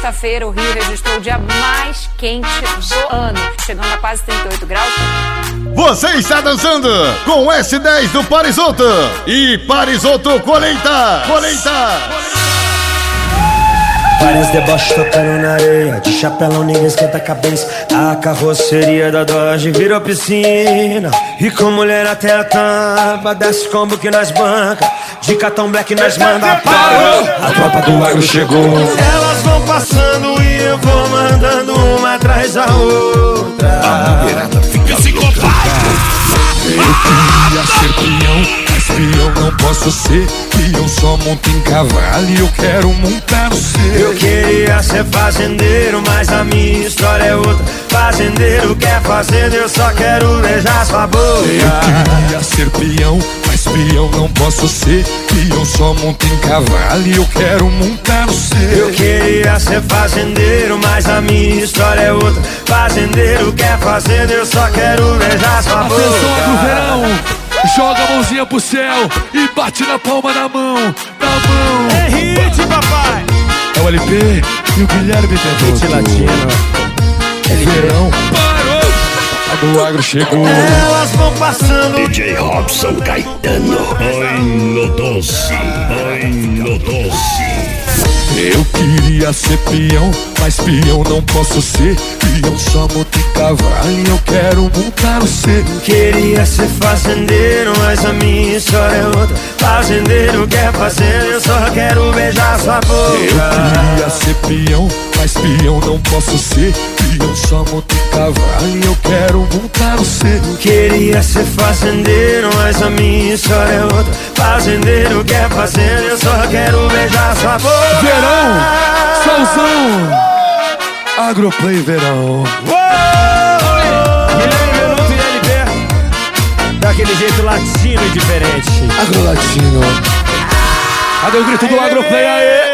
sexta-feira, o Rio registrou o dia mais quente do ano, chegando a quase 38 graus. Você está dançando com o S10 do Parisotto e Parisotto Colheita. Vários deboches tocando na areia, de chapelão ninguém esquenta a cabeça. A carroceria da Dodge virou piscina, e com mulher até a tampa, desce combo que nós banca, de cartão black nós manda. Parou, a tropa do agro chegou. Elas vão passando e eu vou mandando uma atrás da outra. A mulherada fica psicopata. Eu queria ser peão, mas peão não posso ser. Peão só monta em cavalo e eu quero montar no seu. Eu queria ser fazendeiro, mas a minha história é outra. Fazendeiro quer fazenda, eu só quero beijar sua boca. Eu queria ser peão, mas peão não posso ser. Peão só monta em cavalo e eu quero montar no seu. Eu queria ser fazendeiro, mas a minha história é outra. Fazendeiro quer fazenda, eu só quero beijar sua boca. Atenção pro verão, joga a mãozinha pro céu e bate na palma da mão, É hit, papai! É o LP e o Guilherme Hit latino. Verão parou, a do agro chegou. Elas vão passando. DJ Robson Caetano. Ai, no doce. Eu queria ser peão, mas peão não posso ser. Peão só monta em cavalo e eu quero montar no seu. Queria ser fazendeiro, mas a minha história é outra. Fazendeiro quer fazer, eu só quero beijar sua boca. Eu queria ser peão, mas peão não posso ser. Peão só monta em cavalo e eu quero montar no seu. Queria ser fazendeiro, mas a minha história é outra. Fazendeiro quer fazer, eu só quero beijar sua boca. Verão, solzão, Agroplay verão. Guilherme Venuto e LP, daquele jeito latino e diferente. Agro latino. Cadê o grito do Agroplay aí?